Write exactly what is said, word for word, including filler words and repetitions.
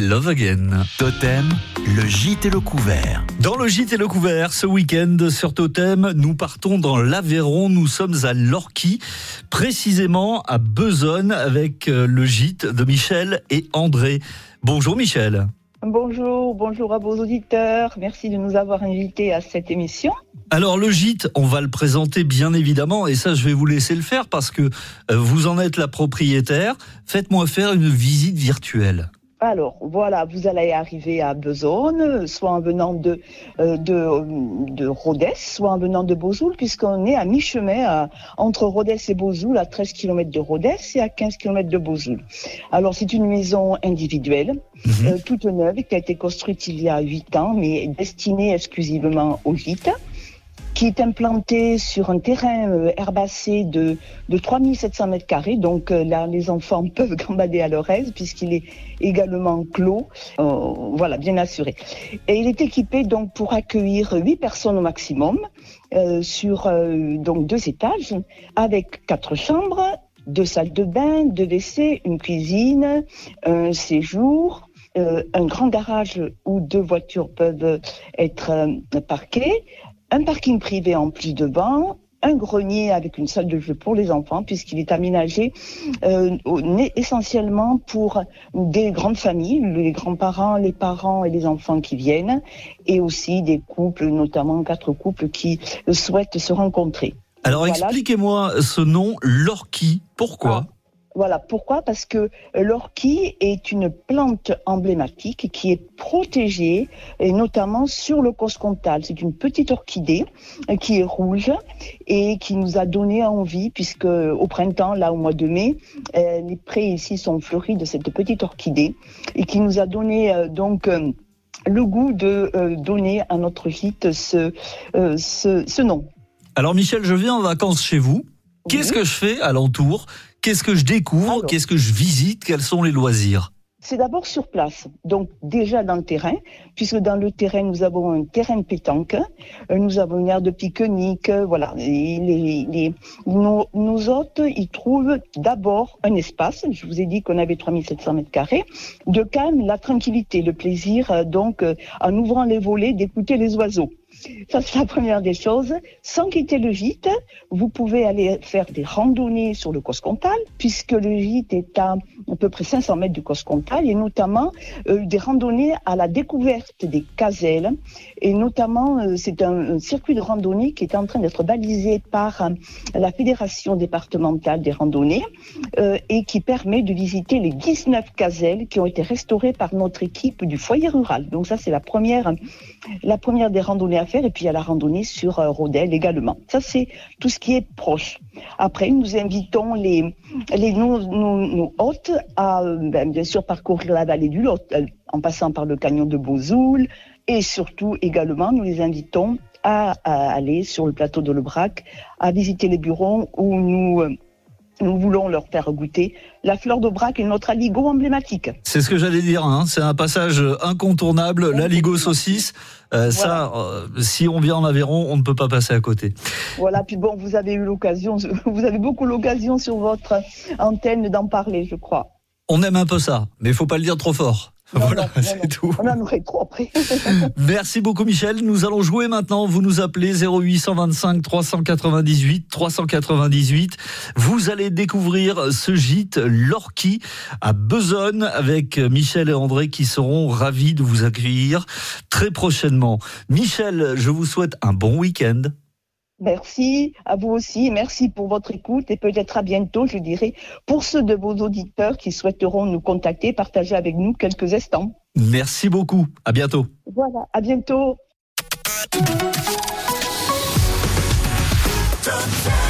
Love Again. Totem, le gîte et le couvert. Dans le gîte et le couvert, ce week-end sur Totem, nous partons dans l'Aveyron. Nous sommes à Lorquy, précisément à Besonne, avec le gîte de Michel et André. Bonjour Michel. Bonjour, bonjour à vos auditeurs. Merci de nous avoir invités à cette émission. Alors le gîte, on va le présenter bien évidemment, et ça je vais vous laisser le faire parce que vous en êtes la propriétaire. Faites-moi faire une visite virtuelle. Alors voilà, vous allez arriver à Besonne, soit en venant de, euh, de, de Rodez, soit en venant de Beauzoul, puisqu'on est à mi-chemin à, entre Rodez et Beauzoul, à treize kilomètres de Rodez et à quinze kilomètres de Beauzoul. Alors c'est une maison individuelle, mmh. euh, toute neuve, qui a été construite il y a huit ans, mais destinée exclusivement au gîte, qui est implanté sur un terrain euh, herbacé de, de trois mille sept cents mètres carrés. Donc euh, là, les enfants peuvent gambader à leur aise puisqu'il est également clos, euh, voilà, bien assuré. Et il est équipé donc pour accueillir huit personnes au maximum euh, sur euh, donc deux étages avec quatre chambres, deux salles de bain, deux W C, une cuisine, un séjour, euh, un grand garage où deux voitures peuvent être euh, parquées. Un parking privé en plus devant, un grenier avec une salle de jeu pour les enfants, puisqu'il est aménagé euh, essentiellement pour des grandes familles, les grands-parents, les parents et les enfants qui viennent, et aussi des couples, notamment quatre couples qui souhaitent se rencontrer. Alors voilà. Expliquez-moi ce nom, Lorquy, pourquoi ? Ah. Voilà, pourquoi ? Parce que l'orchis est une plante emblématique qui est protégée, et notamment sur le Coscomtal. C'est une petite orchidée qui est rouge et qui nous a donné envie, puisque au printemps, là au mois de mai, les prés ici sont fleuris de cette petite orchidée et qui nous a donné donc le goût de donner à notre gîte ce, ce, ce nom. Alors Michel, je viens en vacances chez vous. Qu'est-ce oui. que je fais alentour ? Qu'est-ce que je découvre ? Alors, qu'est-ce que je visite ? Quels sont les loisirs ? C'est d'abord sur place, donc déjà dans le terrain, puisque dans le terrain, nous avons un terrain de pétanque, nous avons une aire de pique-nique, voilà. Et les, les, nos, nos hôtes, ils trouvent d'abord un espace, je vous ai dit qu'on avait trois mille sept cents mètres carrés, de calme, la tranquillité, le plaisir, donc en ouvrant les volets, d'écouter les oiseaux. Ça, c'est la première des choses. Sans quitter le gîte, vous pouvez aller faire des randonnées sur le Coscomtal, puisque le gîte est à à peu près cinq cents mètres du Coscomtal, et notamment euh, des randonnées à la découverte des gazelles. Et notamment, euh, c'est un, un circuit de randonnée qui est en train d'être balisé par euh, la Fédération départementale des randonnées euh, et qui permet de visiter les dix-neuf gazelles qui ont été restaurées par notre équipe du foyer rural. Donc ça, c'est la première, la première des randonnées à faire. Et puis il y a la randonnée sur euh, Rodel également. Ça, c'est tout ce qui est proche. Après, nous invitons les, les nos, nos, nos hôtes à ben, bien sûr parcourir la vallée du Lot en passant par le canyon de Beauzoul, et surtout également nous les invitons à, à aller sur le plateau de Lebrac, à visiter les bureaux où nous nous voulons leur faire goûter la fleur d'Aubrac et notre aligot emblématique. C'est ce que j'allais dire, hein. C'est un passage incontournable, l'aligot saucisse. Euh, voilà. Ça, euh, si on vient en Aveyron, on ne peut pas passer à côté. Voilà, puis bon, vous avez eu l'occasion, vous avez beaucoup l'occasion sur votre antenne d'en parler, je crois. On aime un peu ça, mais il ne faut pas le dire trop fort. Non, voilà, non, non, c'est non. tout. On en aurait trop après. Merci beaucoup Michel. Nous allons jouer maintenant. Vous nous appelez zéro huit vingt-cinq trois cent quatre-vingt-dix-huit trois cent quatre-vingt-dix-huit. Vous allez découvrir ce gîte Lorquy à Besonne avec Michel et André qui seront ravis de vous accueillir très prochainement. Michel, je vous souhaite un bon week-end. Merci à vous aussi, merci pour votre écoute et peut-être à bientôt, je dirais, pour ceux de vos auditeurs qui souhaiteront nous contacter, partager avec nous quelques instants. Merci beaucoup, à bientôt. Voilà, à bientôt.